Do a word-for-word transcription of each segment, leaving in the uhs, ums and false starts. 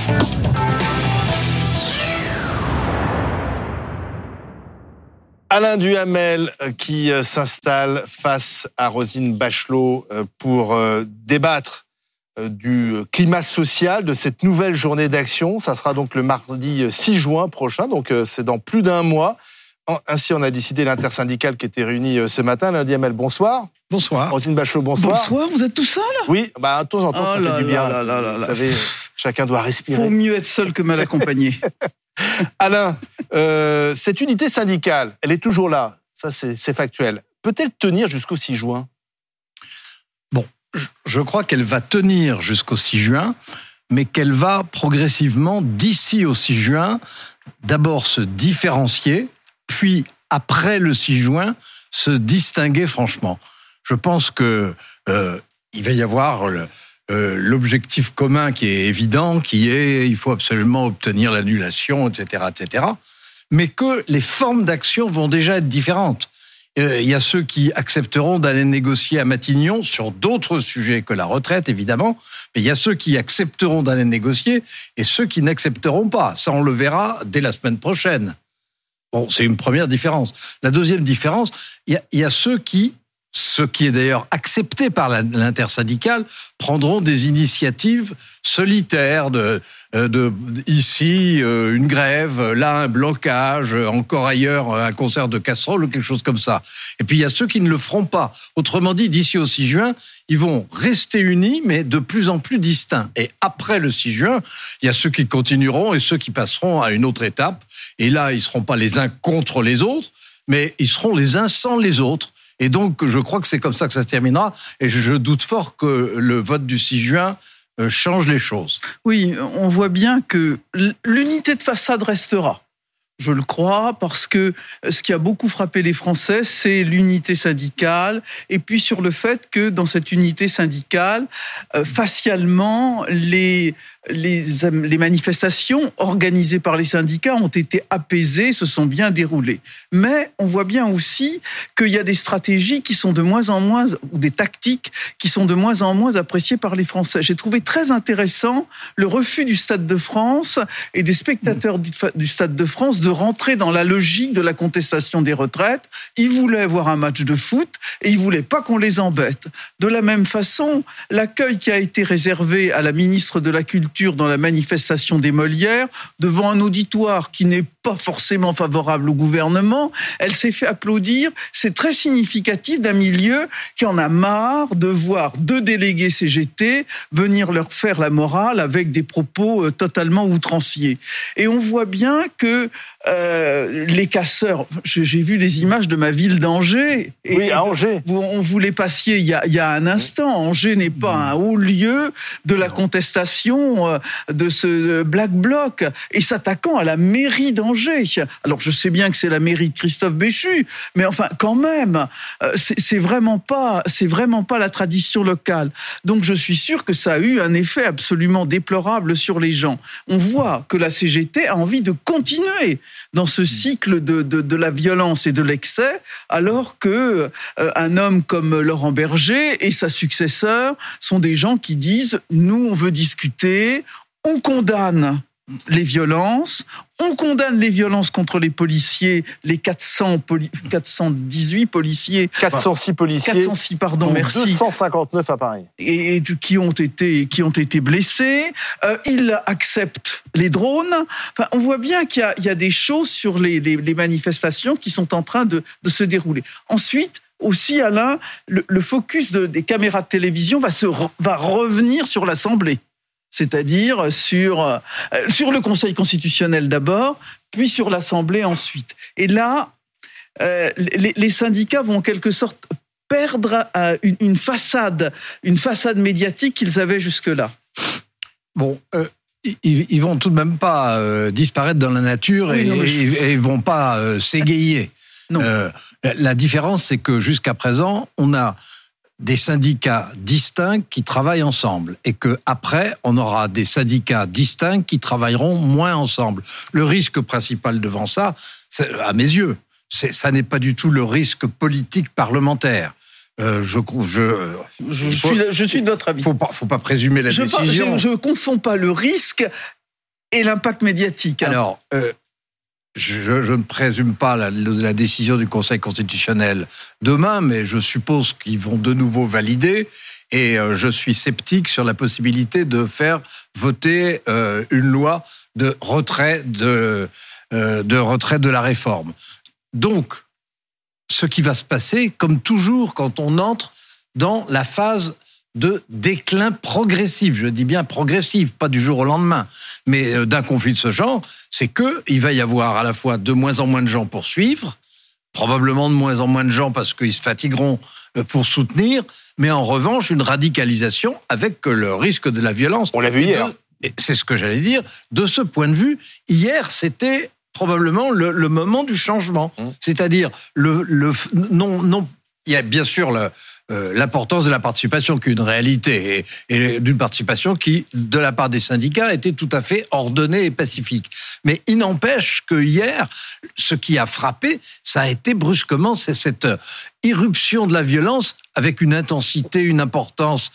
Alain Duhamel qui s'installe face à Roselyne Bachelot pour débattre du climat social, de cette nouvelle journée d'action. Ça sera donc le mardi six juin prochain, donc c'est dans plus d'un mois. Ainsi, on a décidé l'intersyndicale qui était réunie ce matin. Alain Duhamel, bonsoir. Bonsoir. Roselyne Bachelot, bonsoir. Bonsoir, vous êtes tout seul ? Oui, bah, de temps en temps, oh ça là fait du bien. Là là là vous là. savez, chacun doit respirer. Faut mieux être seul que mal accompagné. Alain, euh, cette unité syndicale, elle est toujours là. Ça, c'est, c'est factuel. Peut-elle tenir jusqu'au six juin ? Bon, je crois qu'elle va tenir jusqu'au six juin, mais qu'elle va progressivement, d'ici au six juin, d'abord se différencier, puis après le six juin, se distinguer franchement. Je pense que euh, il va y avoir le, euh, l'objectif commun qui est évident, qui est il faut absolument obtenir l'annulation, et cetera, et cetera. Mais que les formes d'action vont déjà être différentes. Euh, il y a ceux qui accepteront d'aller négocier à Matignon sur d'autres sujets que la retraite, évidemment, mais il y a ceux qui accepteront d'aller négocier et ceux qui n'accepteront pas. Ça, on le verra dès la semaine prochaine. Bon, c'est une première différence. La deuxième différence, il y a, il y a ceux qui, ce qui est d'ailleurs accepté par l'intersyndicale, prendront des initiatives solitaires de, de ici une grève, là un blocage, encore ailleurs un concert de casseroles ou quelque chose comme ça. Et puis il y a ceux qui ne le feront pas. Autrement dit, d'ici au six juin, ils vont rester unis, mais de plus en plus distincts. Et après le six juin, il y a ceux qui continueront et ceux qui passeront à une autre étape. Et là, ils ne seront pas les uns contre les autres, mais ils seront les uns sans les autres. Et donc, je crois que c'est comme ça que ça se terminera. Et je doute fort que le vote du six juin change les choses. Oui, on voit bien que l'unité de façade restera. Je le crois, parce que ce qui a beaucoup frappé les Français, c'est l'unité syndicale, et puis sur le fait que dans cette unité syndicale, euh, facialement, les, les, les manifestations organisées par les syndicats ont été apaisées, se sont bien déroulées. Mais on voit bien aussi qu'il y a des stratégies qui sont de moins en moins, ou des tactiques qui sont de moins en moins appréciées par les Français. J'ai trouvé très intéressant le refus du Stade de France et des spectateurs du, du Stade de France de de rentrer dans la logique de la contestation des retraites. Ils voulaient voir un match de foot et ils voulaient pas qu'on les embête. De la même façon, l'accueil qui a été réservé à la ministre de la Culture dans la manifestation des Molières, devant un auditoire qui n'est pas forcément favorable au gouvernement, elle s'est fait applaudir. C'est très significatif d'un milieu qui en a marre de voir deux délégués C G T venir leur faire la morale avec des propos totalement outranciers. Et on voit bien que Euh, les casseurs, j'ai vu des images de ma ville d'Angers. Et oui, à Angers. On vous les passiez il y a, il y a un instant. Angers n'est pas un haut lieu de la contestation de ce Black Bloc et s'attaquant à la mairie d'Angers. Alors je sais bien que c'est la mairie de Christophe Béchu, mais enfin quand même, c'est, c'est vraiment pas, c'est vraiment pas la tradition locale. Donc je suis sûr que ça a eu un effet absolument déplorable sur les gens. On voit que la C G T a envie de continuer dans ce cycle de, de, de la violence et de l'excès, alors que euh, un homme comme Laurent Berger et sa successeur sont des gens qui disent « nous, on veut discuter, on condamne les violences, on condamne les violences contre les policiers, les quatre cents poli- quatre cent dix-huit policiers, quatre cent six policiers, quatre cent six pardon, merci, deux cent cinquante-neuf à Paris, et, et qui ont été qui ont été blessés. Euh, il accepte les drones. Enfin, on voit bien qu'il y a, il y a des choses sur les, les, les manifestations qui sont en train de, de se dérouler. Ensuite, aussi, Alain, le, le focus de, des caméras de télévision va se va revenir sur l'Assemblée. C'est-à-dire sur, euh, sur le Conseil constitutionnel d'abord, puis sur l'Assemblée ensuite. Et là, euh, les, les syndicats vont en quelque sorte perdre euh, une, une façade, une façade médiatique qu'ils avaient jusque-là. Bon, euh, ils, ils vont tout de même pas euh, disparaître dans la nature oui, et, non, je... et, et ils vont pas euh, s'égayer. Non. Euh, la différence, c'est que jusqu'à présent, on a des syndicats distincts qui travaillent ensemble et que après on aura des syndicats distincts qui travailleront moins ensemble. Le risque principal devant ça, c'est, à mes yeux, c'est, ça n'est pas du tout le risque politique parlementaire. Euh, je, je, je, je, suis, je suis de votre avis. Faut pas, faut pas présumer la je décision. Je ne confonds pas le risque et l'impact médiatique. Hein. Alors, euh, je, je ne présume pas la, la décision du Conseil constitutionnel demain, mais je suppose qu'ils vont de nouveau valider. Et euh, je suis sceptique sur la possibilité de faire voter euh, une loi de retrait de, euh, de retrait de la réforme. Donc, ce qui va se passer, comme toujours quand on entre dans la phase de déclin progressif, je dis bien progressif, pas du jour au lendemain, mais d'un conflit de ce genre, c'est qu'il va y avoir à la fois de moins en moins de gens pour suivre, probablement de moins en moins de gens parce qu'ils se fatigueront pour soutenir, mais en revanche, une radicalisation avec le risque de la violence. On l'a vu hier. Et c'est ce que j'allais dire. De ce point de vue, hier, c'était probablement le, le moment du changement. Mmh. C'est-à-dire, le, le, non, non, il y a bien sûr le, euh, l'importance de la participation qui est une réalité, et, et d'une participation qui, de la part des syndicats, était tout à fait ordonnée et pacifique. Mais il n'empêche que hier, ce qui a frappé, ça a été brusquement c'est cette irruption de la violence avec une intensité, une importance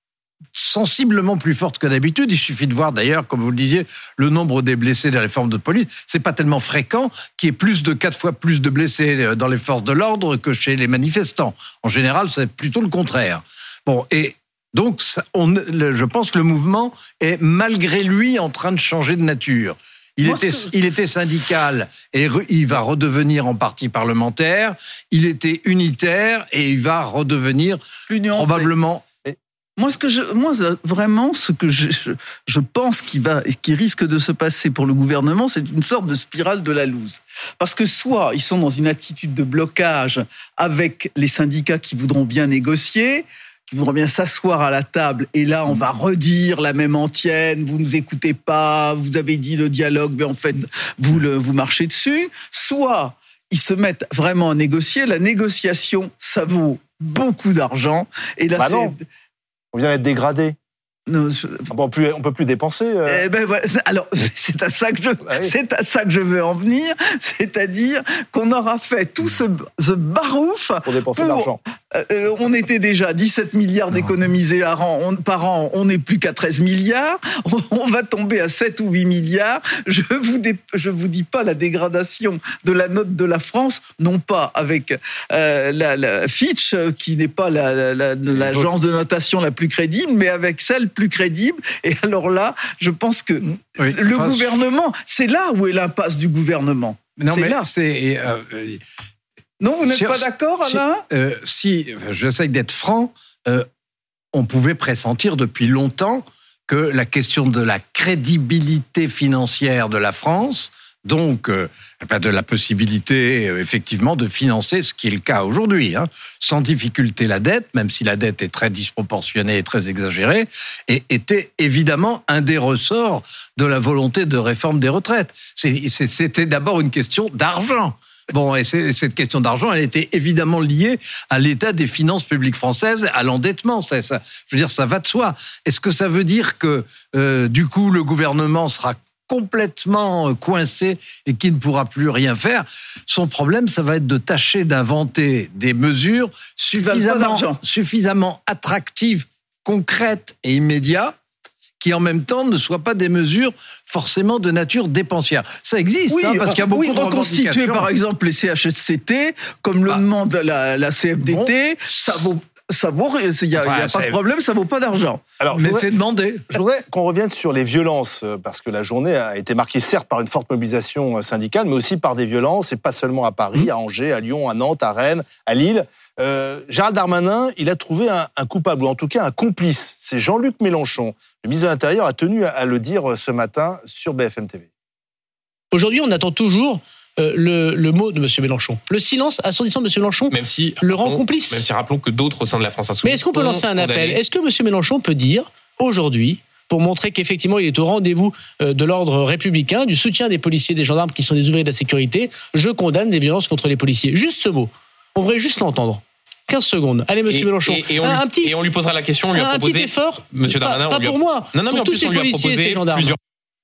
sensiblement plus forte que d'habitude. Il suffit de voir d'ailleurs, comme vous le disiez, le nombre des blessés dans les forces de police. C'est pas tellement fréquent qu'il y ait plus de quatre fois plus de blessés dans les forces de l'ordre que chez les manifestants. En général, c'est plutôt le contraire. Bon, et donc, ça, on, je pense que le mouvement est malgré lui en train de changer de nature. Il Moi, était, que... il était syndical et re, il va redevenir en partie parlementaire. Il était unitaire et il va redevenir probablement. Moi, ce que je, moi, vraiment, ce que je, je, je pense qui va, qui risque de se passer pour le gouvernement, c'est une sorte de spirale de la loose. Parce que soit ils sont dans une attitude de blocage avec les syndicats qui voudront bien négocier, qui voudront bien s'asseoir à la table, et là, on va redire la même antienne, vous nous écoutez pas, vous avez dit le dialogue, mais en fait, vous le, vous marchez dessus. Soit ils se mettent vraiment à négocier. La négociation, ça vaut beaucoup d'argent. Et là, bah c'est... non. On vient d'être dégradé. Non, je... on peut plus, on peut plus dépenser. Euh... Eh ben voilà. Alors c'est à ça que je, bah oui. c'est à ça que je veux en venir, c'est-à-dire qu'on aura fait tout ce, ce barouf pour dépenser pour, l'argent. Euh, on était déjà dix-sept milliards d'économisés par an, on, par an, on n'est plus qu'à treize milliards, on, on va tomber à sept ou huit milliards. Je vous, dé, je vous dis pas la dégradation de la note de la France, non pas avec euh, la, la Fitch qui n'est pas la, la, la, l'agence de notation la plus crédible, mais avec celle plus crédible. Et alors là, je pense que oui, le enfin, gouvernement, c'est là où est l'impasse du gouvernement. Non, c'est mais là. C'est, euh, non, vous n'êtes si, pas d'accord, si, Alain euh, Si, j'essaie d'être franc, euh, on pouvait pressentir depuis longtemps que la question de la crédibilité financière de la France, donc euh, de la possibilité euh, effectivement de financer, ce qui est le cas aujourd'hui, hein, sans difficulté la dette, même si la dette est très disproportionnée et très exagérée, et était évidemment un des ressorts de la volonté de réforme des retraites. C'est, c'est, c'était d'abord une question d'argent. Bon, et c'est, cette question d'argent, elle était évidemment liée à l'état des finances publiques françaises, à l'endettement. Ça, ça, je veux dire, ça va de soi. Est-ce que ça veut dire que, euh, du coup, le gouvernement sera complètement coincé et qui ne pourra plus rien faire? Son problème, ça va être de tâcher d'inventer des mesures suffisamment, suffisamment attractives, concrètes et immédiates, qui en même temps ne soient pas des mesures forcément de nature dépensière. Ça existe, oui, hein, parce qu'il y a beaucoup oui, de revendications. Reconstituer par exemple les C H S C T, comme le ah. demande la, la C F D T, bon. ça vaut... Ça vaut, il n'y a, enfin, y a pas de problème, ça vaut pas d'argent. Alors, mais voudrais, c'est demandé. Je voudrais qu'on revienne sur les violences, parce que la journée a été marquée certes par une forte mobilisation syndicale, mais aussi par des violences, et pas seulement à Paris, mmh. à Angers, à Lyon, à Nantes, à Rennes, à Lille. Euh, Gérald Darmanin, il a trouvé un, un coupable, ou en tout cas un complice. C'est Jean-Luc Mélenchon. Le ministre de l'Intérieur a tenu à, à le dire ce matin sur B F M T V. Aujourd'hui, on attend toujours Euh, le, le mot de M. Mélenchon. Le silence assourdissant de M. Mélenchon même si, le rend complice. Même si rappelons que d'autres au sein de la France Insoumise. Mais est-ce qu'on peut lancer un appel ? Est-ce que M. Mélenchon peut dire aujourd'hui, pour montrer qu'effectivement il est au rendez-vous de l'ordre républicain, du soutien des policiers, des gendarmes qui sont des ouvriers de la sécurité, je condamne des violences contre les policiers. Juste ce mot. On voudrait juste l'entendre. quinze secondes. Allez, monsieur et, Mélenchon. Et, et, on un, lui, un petit, et on lui posera la question. On lui a un proposé. Un petit effort. Monsieur Darmanin, pas, on lui a... pas pour moi. Non, non, mais pour en tous plus, ces on lui a policiers et ces gendarmes. Plusieurs...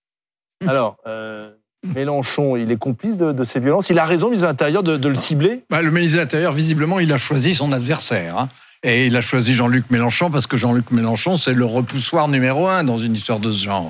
Alors, euh, Mélenchon, il est complice de, de ces violences. Il a raison, le ministre de l'Intérieur, de, de le cibler. Bah, le ministre de l'Intérieur, visiblement, il a choisi son adversaire. Hein. Et il a choisi Jean-Luc Mélenchon parce que Jean-Luc Mélenchon, c'est le repoussoir numéro un dans une histoire de ce genre.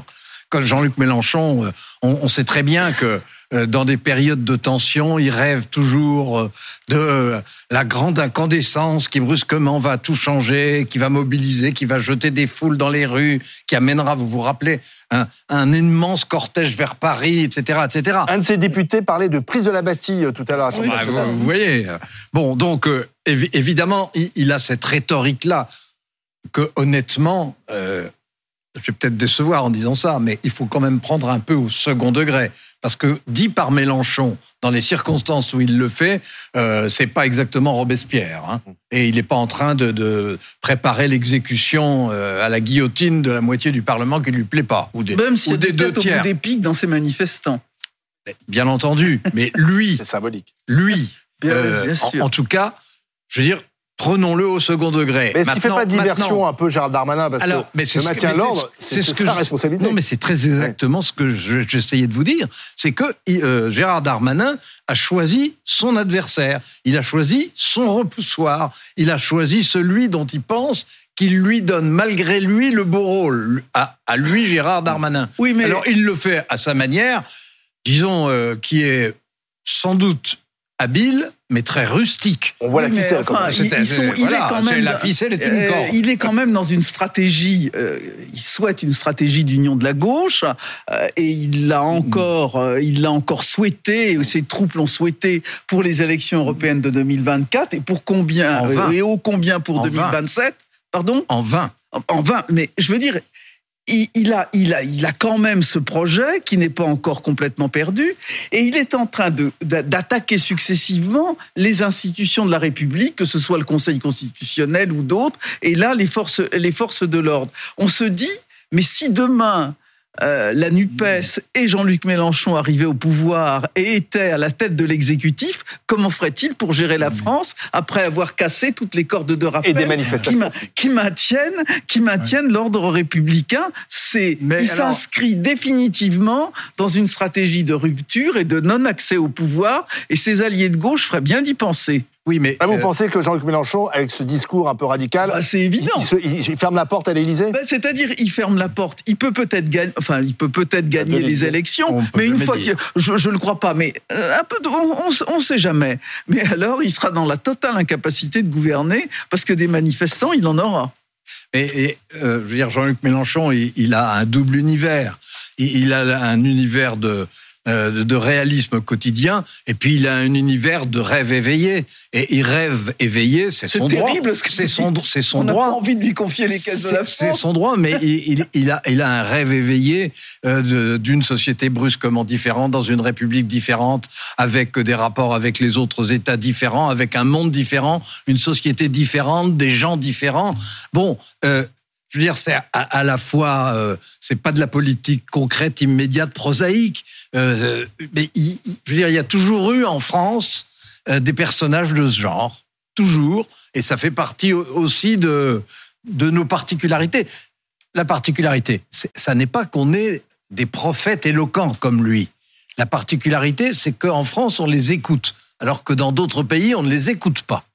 Quand Jean-Luc Mélenchon, on, on sait très bien que dans des périodes de tension, il rêve toujours de la grande incandescence qui brusquement va tout changer, qui va mobiliser, qui va jeter des foules dans les rues, qui amènera, vous vous rappelez, un, un immense cortège vers Paris, et cetera, et cetera. Un de ses députés parlait de prise de la Bastille tout à l'heure. Oui, bah, vous, vous voyez. Bon, donc euh, évi- évidemment, il, il a cette rhétorique-là que honnêtement. Euh, Je vais peut-être décevoir en disant ça, mais il faut quand même prendre un peu au second degré. Parce que dit par Mélenchon, dans les circonstances où il le fait, euh, c'est pas exactement Robespierre. Hein. Et il n'est pas en train de, de préparer l'exécution euh, à la guillotine de la moitié du Parlement qui lui plaît pas. Ou des, Même s'il y a des des deux têtes au tiers. bout des pics dans ces manifestants. Bien entendu. Mais lui, C'est symbolique. lui, Bien, euh, bien en, sûr. en tout cas, je veux dire, prenons-le au second degré. Mais est-ce qu'il ne fait Maintenant- pas diversion maintenant- un peu Gérald Darmanin parce Alors, que mais c'est le ce que- maintien mais de l'ordre, c'est- c'est, c'est c'est ce que sa je- responsabilité. Non, mais c'est très exactement ce que je- j'essayais de vous dire. C'est que euh, Gérard Darmanin a choisi son adversaire. Il a choisi son repoussoir. Il a choisi celui dont il pense qu'il lui donne, malgré lui, le beau rôle. À, à lui, Gérard Darmanin. Oui, mais Alors, il le fait à sa manière, disons, euh, qui est sans doute habile, mais très rustique. On voit Oui, la mais ficelle. enfin, quand même. ils- ils sont- il Voilà, est quand c'est même la ficelle est une Euh, corde. il est quand même dans une stratégie. Euh, il souhaite une stratégie d'union de la gauche euh, et il l'a encore, euh, il l'a encore souhaité. Et ses troupes l'ont souhaité pour les élections européennes de deux mille vingt-quatre et pour combien En vain. euh, et ô combien pour En deux mille vingt-sept. Pardon. En vain. En- En vain. Mais je veux dire. Il, il a, il a, il a quand même ce projet qui n'est pas encore complètement perdu, et il est en train de d'a- d'attaquer successivement les institutions de la République, que ce soit le Conseil constitutionnel ou d'autres, et là les forces, les forces de l'ordre. On se dit, mais si demain euh, la NUPES et Jean-Luc Mélenchon arrivaient au pouvoir et étaient à la tête de l'exécutif, comment ferait-il pour gérer la France après avoir cassé toutes les cordes de rappel Et des qui, manifestations. ma- qui maintiennent, qui maintiennent l'ordre républicain? C'est, Mais il alors- s'inscrit définitivement dans une stratégie de rupture et de non-accès au pouvoir, et ses alliés de gauche feraient bien d'y penser. Oui, mais Ah, vous euh, pensez que Jean-Luc Mélenchon, avec ce discours un peu radical, Bah, c'est il, évident. il se- il- il ferme la porte à l'Élysée? Ben, c'est-à-dire, il ferme la porte. Il peut peut-être gagner, enfin, il peut peut-être gagner donner les idée. élections, On peut mais une jamais fois dire. que je, je le crois pas, mais euh, un peu, de- on, on, on sait jamais. Mais alors, il sera dans la totale incapacité de gouverner parce que des manifestants, il en aura. Et, et, euh, je veux dire, Jean-Luc Mélenchon, il, il a un double univers. Il, il a un univers de, euh, de, de réalisme quotidien, et puis il a un univers de rêve éveillé. Et il rêve éveillé, c'est C'est son droit. terrible ce que C'est tu son, dis. c'est son On n'a pas droit. envie de lui confier les caisses de la C'est- C'est France. son droit, mais il, il, il a, il a un rêve éveillé euh, de- d'une société brusquement différente, dans une république différente, avec des rapports avec les autres États différents, avec un monde différent, une société différente, des gens différents. Bon, euh, je veux dire, c'est à, à la fois, euh, c'est pas de la politique concrète, immédiate, prosaïque, euh, mais il, il- je veux dire, il y a toujours eu en France euh, des personnages de ce genre, toujours, et ça fait partie au- aussi de de nos particularités. La particularité, c'est- ça n'est pas qu'on ait des prophètes éloquents comme lui. La particularité, c'est qu'en France, on les écoute, alors que dans d'autres pays, on ne les écoute pas.